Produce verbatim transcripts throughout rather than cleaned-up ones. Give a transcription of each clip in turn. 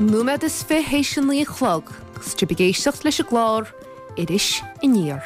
Númed is fé héisian lí chlog, sti begéisteach leis a glár, iris in níor.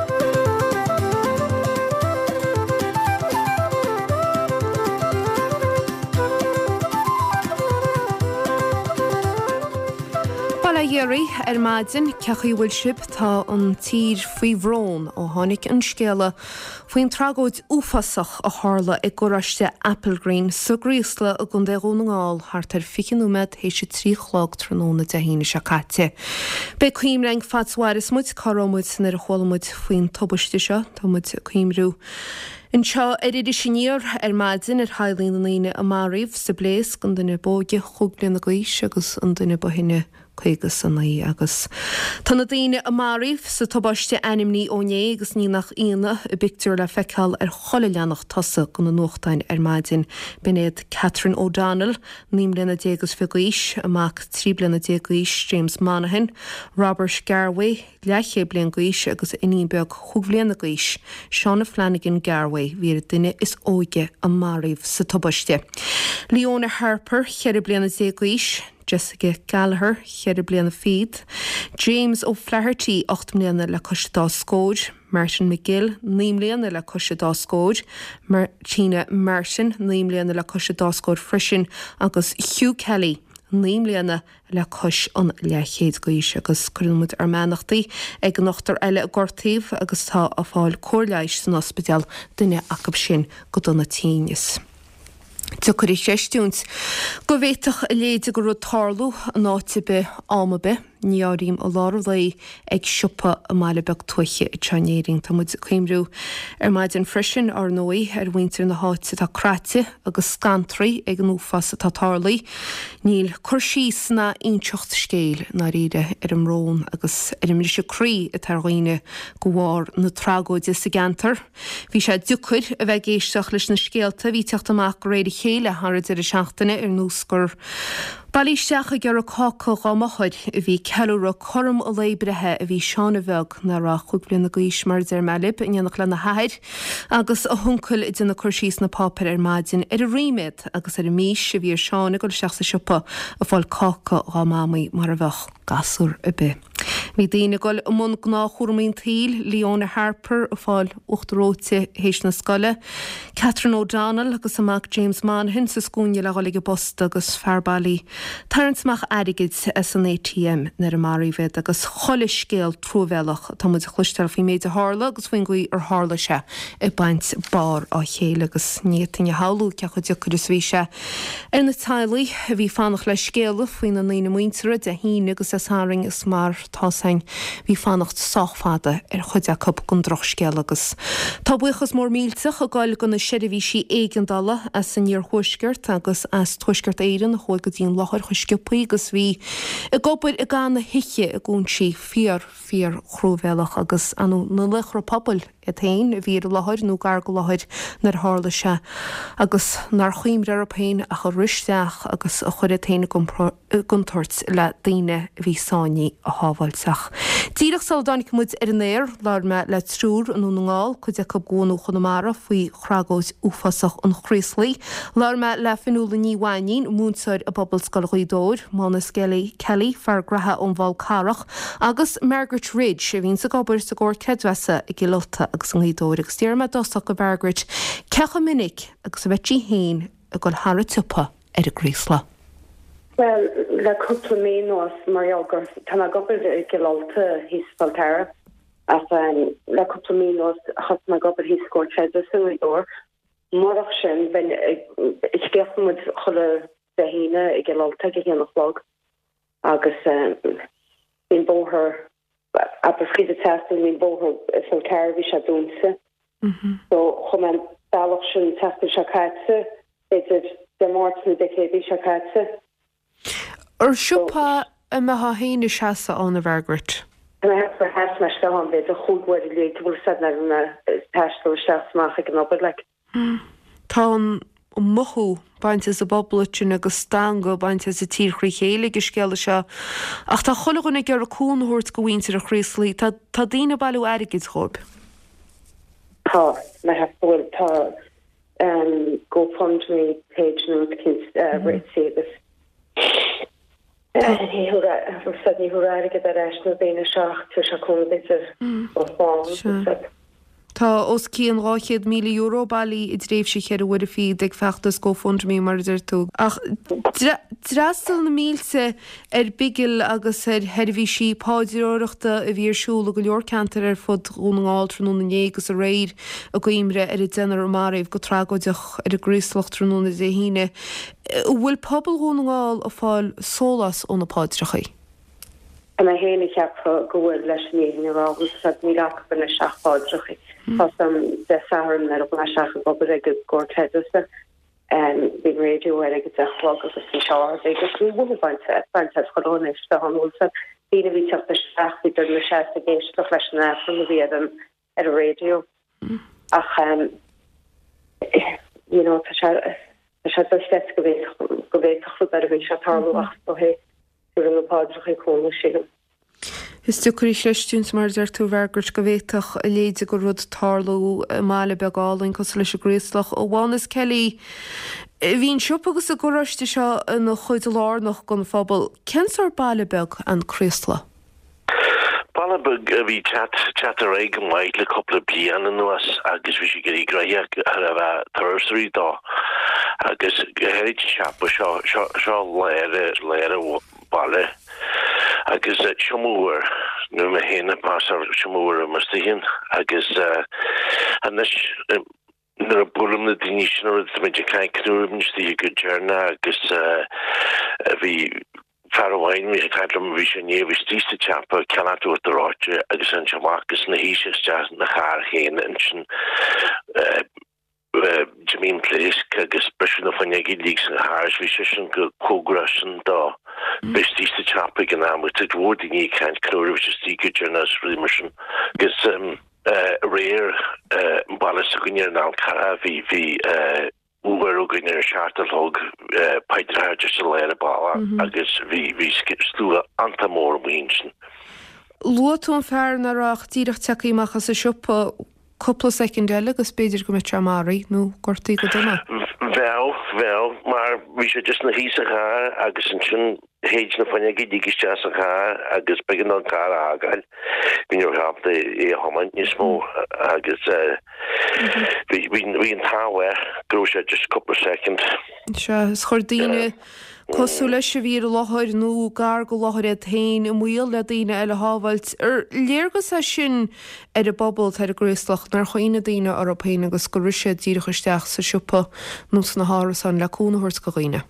Bala dhéirí ar maidin cechaí bhfuil sib tá an tír faoi bhrón ó tháinig an scéala faoin tragóid úfasach a tharla ag goráiste Applegreen sa gríosla a gun déagún ngáil thart ar ficinúmed hééis sé trí chlog tróna de híine se caite. Be cuim reng fatswaris muid carómuid san ar a cholamuid faoin tobaiste seo, tá muid cuimrú. In seo ar idir siníor ar maidin ar hailín na líine a maríomh sa bléas gon duine bóge chublian na gaiis agus an duine bohinne chuigus san naí agus. Tá na daine a maríomh sa tobáiste animní óné agus ní nach íana a bictúr le feiceáil ar chola leannach tosa gon na nuachtain ar maidin benéad Catherine O'Donnell, níim lena dégus fi gaiis amach trí blina dé gaiis James Monaghan, Robert Garway, leché blian gaiis agus iní beag chublian na gaiis, Seanna Flanagan Garway, vír duine is óige a maríomh sa tobáiste. Leona Harper, cheir bliana dé gaiis, Jessica Gallagher, cheir bliana feed, James O'Flaherty, ocht mbliana le cosdá scóid, Martin McGill, níim bliana le cosdá scóid, Martina Martin, níim bliana le cosdá scóid frisin, agus Hugh Kelly, níim bliana le cos an lechéad gaiis agus crúmid ar menachtaí ag nachtar eile a gortaíh agus tá a fáil cóirleis san ospidal duine acab sin go donna tínis. Tucur i séistúns, go bhéiteach a léide go rud tarlú an áitibe ámabe, níárím a lára lei ag siúpa a máile beag tuiche i tseanéiring tá muid chuimrú ar maidin frisin ar nóí ar winter na háite tá cráite agus scantraí ag an úfas tá tarlaí, níl chuirsís na inseocht scéil na riide ar an mrón agus ar im se crí a targhaoine go bhár na tragóide sa gantar. Bhí sé dúcuir a bheith géisteach leis na scéalta bhí teacht amach go réidir chéile harad ar a seachtaine ar núsgur Balísteach a gur a cáca gámachaid a bhí ceúra chom a leibrethe a bhí seánna bheg na ra chublian na gaiis mar ar melib in dhéananach le na haid agus a thuncail i duna chuirsís na pápar ar maidin ar a riméid agus ar a míis a bhí ar seánna go seach sa siúpa a bháil cáca gámámaí mar a bheith gasúr a be. Bhí daine goil am mún gná chuirmín tíl, Leona Harper a fáil uchtróte hééis na scoile, Catherine O'Donnell agus amach James Monaghan sa scúne le gáige bosta agus fearbalí. Tarrantmach airigid as an A T M nar a maríomhid agus chola scéal trúbhealach tá muid chluistear fao méid a hála agus faoin gaí ar hála se i baint bar á chéile agus nítainne háú cecha deachchud is bhí se. Ar na tailaí a bhí fannach le scéala faoin na lína muintere de híine agus is haring is mar tásain bhí fannacht sáchfada ar chuide cup gon droch scéal agus. Tá buchas mór mílteach a gáil go na seirbhí sí éigandala as san níor thuisgurt agus as thuisgurt éireann a chuil go dtíon láthir chuisciúpaí agus bhí i gobir i gán na hiiche a gún si fíor fíor chrúbhealach agus anú na lechra pobl a tain a bhí láthir nó gar go láthir nar hála se agus nar chuimre ar a péin a chu risteach agus a chuir a taine guntuirt le daine bhí sáinní a hábhailteach. Díreach sal dánig muid ar an éir lár me le trúr an ngáil chud a go gúnú chunamara faoi chragóid úfasach an chríoslaí, lár me le finúla níhhaín múnsaid a bobbal scoilghidóir, mána Skelly Kelly fear gratha ón bháil carach agus Margaret Ridge a bhín sa gobar sa gcóir cedhesa i gilolta agus an ghidóir agus tíarma dosach go Margaret cecha minic agus a bheití héin a go thara tupa ar a gríosla. Well, le cúpla mí nuas mariogur tána gobar i gilolta hís Faltara as le cúpla mí nuas chas na gobar hís scóir cedhesa i dóir marach sin ben is ceafmid chola de híine i gilolta go héanach blog agus bhín bóthir a befriide testin bhín bóthir Faltara bhí se dúnsa so chum an bailach sin testin se caite idir de mórtna de chébhí se caite. Ar siúpa a meá héine seasa an a bhargurt. An heb for has me go an bit a chuúhir le bhfuil sa na peú seaach ag an opad le. Tá mothú baint is a bobblatin agus stanga baint is a tíchrí chéile go scéala se ach tá cholaganna gur a cúnthúirt go bhhaintear a chríoslaí tá tá daine bailú airigid chóib. Tá me heb bhfuil tá GoFundMe page nó kids rate savers. ní thuráige a reis na déine seach tu se chuidir ó fáin. Tá os cían ráchéad mí euro bailí i dréibh si chéir bhfuir a fi ag feachtas go fund mí maridir tú. Ach drastal na mílte ar bigil agus ar herbhí sí páidiróireachta a bhírsúla go leorcantar ar fud únáil trúna négus a réir a go imre ar i dénar maríomh go trágóideach ar a gríslacht trúna a híine. Bhfuil pobl únáil a fáil sólas ó na páidrachaí? Ma héna ceap gohfuil leis nírágus ní lecha na seachpádrachaí. Tá sam de saharm ar na seach go go gcóirteasa bhí réidir ar agus delog agus na seáir agus ní bhfuil bainte bainte chorónis de anúlsa bhína bhí teach na seach idir na sé a géisteach leis na fan na bhéadam ar a réidio. Ach tá sé ste go bhéh go bhéach fu ar a bhí se tarlaach ó hé na pádrachaí cóna sílam. Is tuí seistúns mar ar tú bhegurt go bhéach a léide go rud tarlú mála beálainn cos leis a gréislach ó bhánas Kelly. Bhín siop agus a goráiste seo na chuid lánach gon fphobal. Cenar bailbeg an Chrysla? Bailbeg a bhí chat chat a réig an mhaid le coppla blian an nuas agus bhí si gurí graíach ar a bheith thuirsaí dá agus gohéid seapa seo seo léire léire baile. agus siomúir nu a héna pásar siomúir a martíhin agus anis nar a búlam na daníisinar meidir caiin cnúrimnistí go dearna agus bhí farhhain mí caiitlam bhí sé níomh tísta teapa ceanú aráte agus an seachgus na híiste na char chéine an sin Jameen Place agus bresin na fanigi lígs an háirs bhí sé sin go cógrasin dá bestísta teapa gan am with dúir ní caiint cnúir bhí tí go dearna rimarsin agus réir bailiste a gníir ná cara bhí bhí uair ó gníir seaartalóg peidirthir sa léir bála agus bhí bhí slúla antamór bhísin. Luatún fear narach tíireach techaíach as a siúpa coppla secondile agus beidir go mit marí nó gortaí go duna? Bhil bhil mar bhí sé just na hísacha agus an sin héid na fanigi dígus teasacha agus begin an cara agáil bhíor hapta é hamann níos mó agus bhí an táhah grú sé just coppla second. Se chordíine cosú leis se bhí láthir nó gar go láthir a tain i mhuiil le daine eile hábhailt ar léargus a sin ar a bobbal tar a gréislach nar choine daine Européine agus go riise díirichaisteach sa siúpa nó na háras an leúnahairt go riine.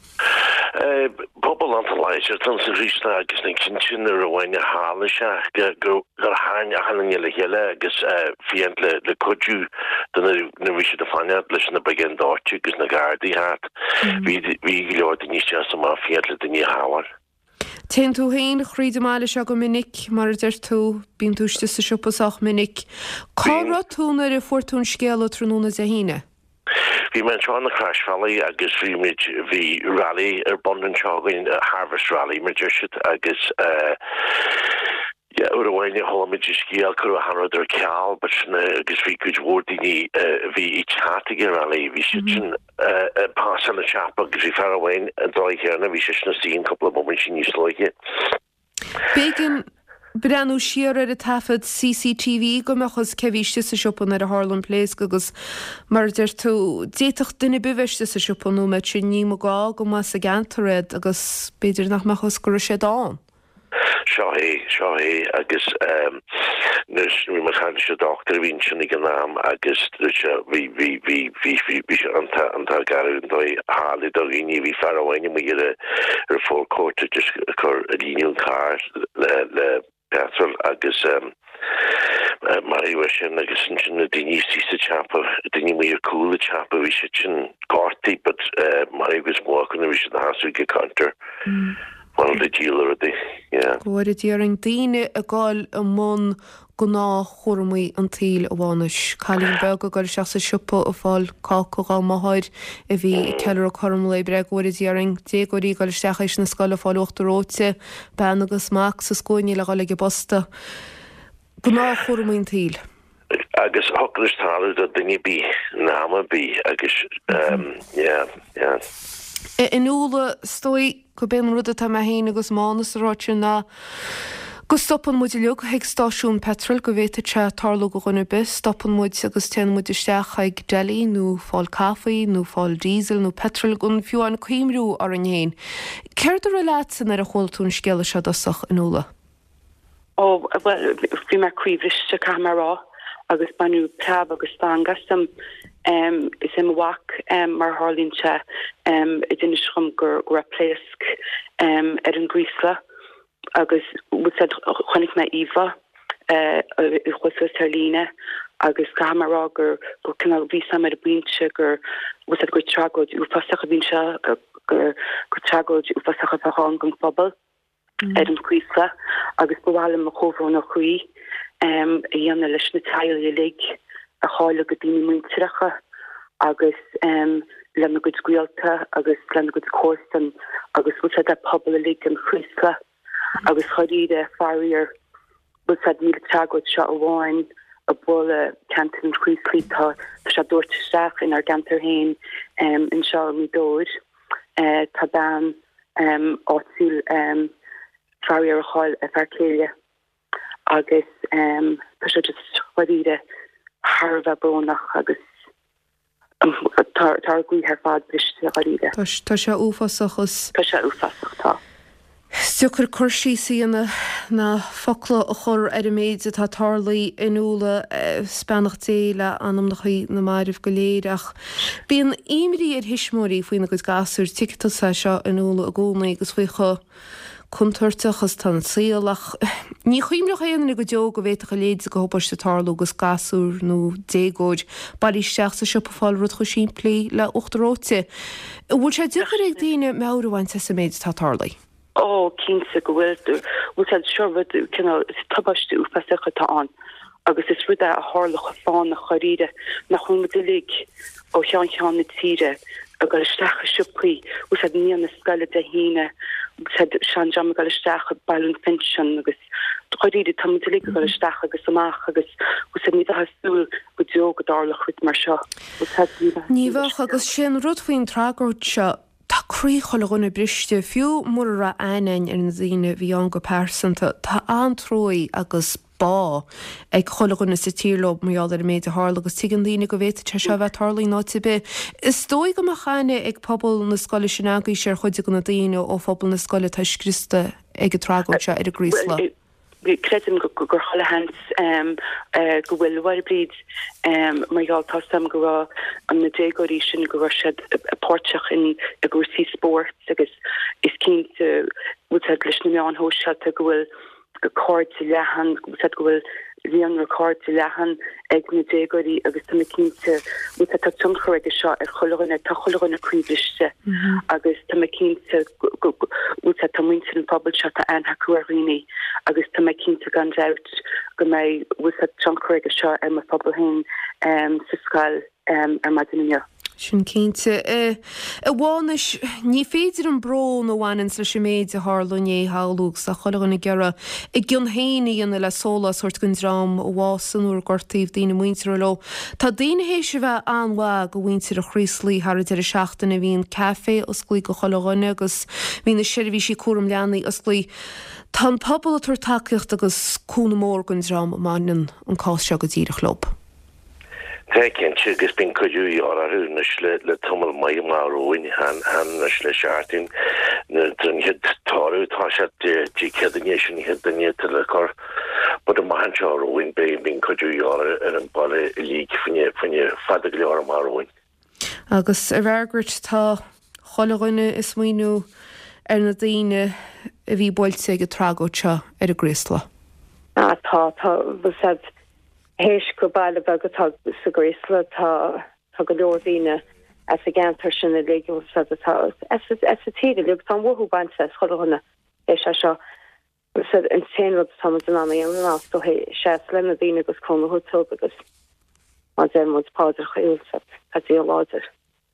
Pobl an leidir tan sa rísna agus na cincin ar a bhhaine hála se gur háin a hanan le heile agus fiant le le codú na bhí de fanine leis na begin dáte agus na gardaí hat hí leir níos te má fiant le daní háhar. Ten tú héin chríide máile se go minic mar ir tú bín túiste sa siúpasach minic. Cá túna ar a fuórtún scéala trúna a híine? Bhí me an na Crash Valley agus bhí mid bhí rally ar Bondon Chagan a Harvest Rally mar deirsid agus ur a bhhaine tholamid scíal chu a hanraidir ceall, but agus bhí go bhórdaoine bhí í chátaige rally bhí si sin pásal na seapa agus bhí fear a bhhain an dóighearna bhí si na sín coppla moment sin níos slóige. Bacon Brenn siar ar a tafad C C T V go mechas cevíiste sa siúpan ar a Harlan Place agus mar der tú déach duine bihiste sa siúpanú me sin ní gá go mas a gantared agus beidir nach mechas go sé dáin. Seo hé seo hé agus nus nu mechan se doctor vín sin gan náam agus vi vi vi vi vi anta anta garún dói háli do riní vi farhaine mu ar fórcóta just chur a líún car le le petrol agus Marie sin agus sin na daní sísa chapa daní mé ar coolla chapa vi se sin gátaí, but Marie was móchan vi se na hasú go counter. Well, the dealer, yeah. Gwyr y diaring dîne a gael y mon gwna chwrmwy yn teil o wanis. Calin beg a gael sias y siwpa o ffal cac o gael mahaid e fi celer o cormlai breg gwyr y diaring deg o'r i gael siach eich na sgal o ffal o'ch rote ben agos max a sgwyn i la gael ag bosta. Gwna chwrmwy yn teil. Agus hoclus talad a dynnu bi, nama bi, agus, um, yeah, yeah. Inúla stoi go ben rud a me héine agus mánas ráte ná go stoppan muid leog heag stáisiún petrol go bhéte te tarla go gunna bis, stoppan muid agus ten muid isteach ag deli nó fáil cafaí nó fáil diesel nó petrol gon fiúin cuimrú ar an héin. Ceirdar a leat san ar a chóiltún scéile se dosach inúla? Ó well fi me cuihriste camerará agus banú plab agus stangas sam um, is im wak um, mar Harlínse um, i dine schrum gur gur a pléisk um, er an Grísla agus chonig me Eva uh, i chwysg Terline agus camerará gur gur cynnal visa me a bwynse gur wysad gur tragod yw fasach a bwynse gur gur tragod yw fasach a fachon gong pobl er an Grísla agus bwalym a chofron o chwi um, i anna leis na tail i lig a cháile go dtíine muinterecha agus um, lena go scuilta agus lena go cóstan agus bhúsa a pobl a lig an Grísla agus choíide farir bhúsa níl teagad seo a bháin a bóla cantan an Gríslí tá se dúirteteach in ar gantar hain um, in seo mí dóir uh, tá ban um, áitiúil um, farir a cháil a farcéile agus um, tá se just choíide Harva brónach agus tar gwi her fad briste garide. Tá se úfasachas. Tá se úfasach tá. Sukur cursí sína na fokla a chur ar a méid a tá tarlaí inúla spenach déile anam nach chuí na mairih go léireach. Bíon imrí ar hisismóí faoin agus gasúr ticta sa seo inúla a gcónaí agus faocha Conturteachas tan síalach. Ní chuimrach éanana go deog go bhéach a léad go hoppaiste tarlú agus gasúr nó dégóid barí seach sa sipa fáil rud chu siimplí le ochtaróte. Bhúil sé duchar ag daine meabhhain sa sa méid tá tarlaí? Ó, cínsa go bhfuil bhúil sé seorbhd cinál is tabaiste úfasacha tá an agus is ruda a hálach a fáin na choíide na chuimime lig ó teán teán na tíre a go isteach a sipaí ús had níon na scaile de híine said sean jam go isteach a bailún pension agus choíide tam lig go isteach agus amach agus ús ní a hasúil go deog go dálach chuit mar seo. Níomhach agus sin rud faoin trágóid seo Tárí chola gona briste fiú mór a ainain ar an zine bhí an go persanta tá antróí agus bá ag chola gona sa tílob marall ar méid a hála agus tuigean lína go bhéit te se bheith tarlaí náte be. Is dói go chaine ag pobl na scoile sin agaí sé chuide gona daine ó phobal na scoile teiscrista ag a trágóid se ar a Grísla. Credim go gur cholle hans um, uh, go bhfuil warbrid um, marall tá sam go rá an na dégóí sin go se a pórteach in a gúsí sport agus is cínte bhúd leis na meán hóseilta go bhfuil go cóir lehan go bhfuil líon record lehan ag na dégóí agus tá cínte bhúd tá tumchoir seo ar cholanna tá cholanna críbliste agus tá cínte bhúd tá muinte an pobl se a anha cuaíní agus tá mé cínta gan out go mé bhúd tumchoir seo ar ma pobl hain sa sáil ar madinine. Sin cínte a bháis ní féidir an brón ó bhhainn sa sem méid a hálóné háúgus a choganna gera i ggion héine anna le sóla sort gon rám ó bhásan úr gortaíh daine muintear lo. Tá daine hééis se bheith anhha go bhaintear a chríslí har idir a seachtainna bhíon café osclaí go choganna agus hína seirbhí sí cuam leannaí osclaí. Tá pobl a tuair takeíocht agus cúna mór gon rám máan an cás se go dtíireach lob. Tekin gus bin coúí á aúne le le tomul mai máróin han han le seartin dun het táú tá se tí cenéisisin het daine le chor, bud a mahan seróin be bin coúí ar an ball lí funne funne fada lear máróin. Agus a bhegurt tá cholanne is muoú ar na daine a bhí boilte go trágóte ar a Grísla. Tá tá bh héis go bailile bag gotá sa Grísla tá tá go leordíine as a gantar sin a lé sa atá as a tíide le tá bhthú baint cholanna é se seo an téanrad tá an an an ná do hé sé lena dtíine agus chuna hutó agus an démod páidir chuil a dí láidir.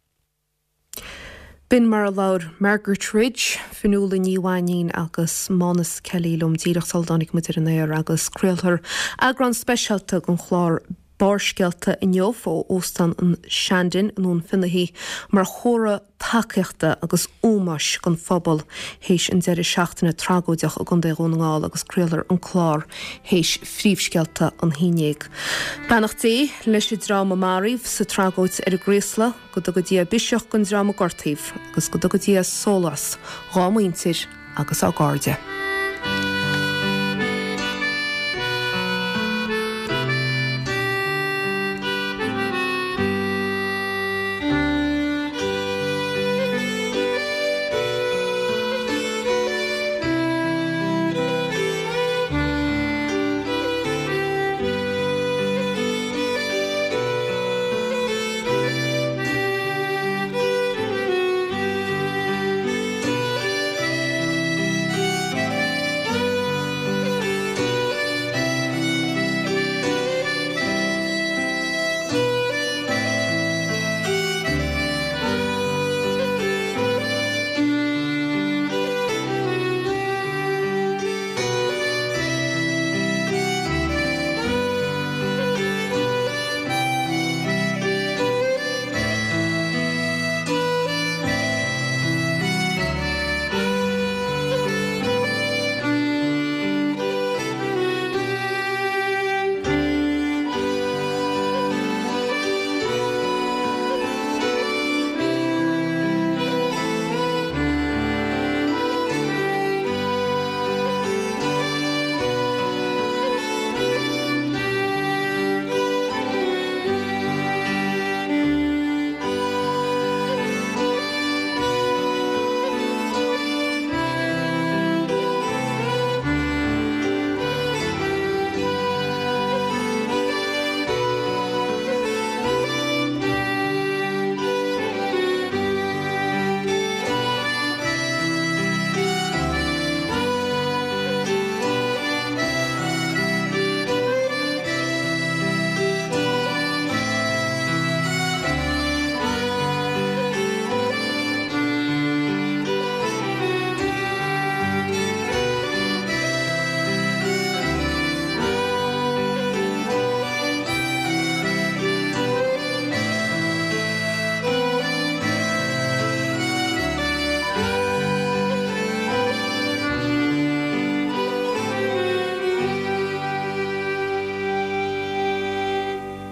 Bin mar a laur Margaret Ridge finúla níomhhaín agus Mánas Kelly lom díireach saldánig mu ar an éir agus creaaltar agran speisialta gon chlár bárscealta in neomh ó óstan an Shandin nún finnahí mar chóra takeachta agus úmas gon phobal héis an deir seachtainna tragóideach a gon dérónáil agus crealar an chlár héis phríomhscealta an hínéig. Bannach dé leis drama maríomh sa tragóid ar a gréasla go do go dtí biseach gon drama gortaíh agus go do go dtí sólas rámaintir agus á gáde.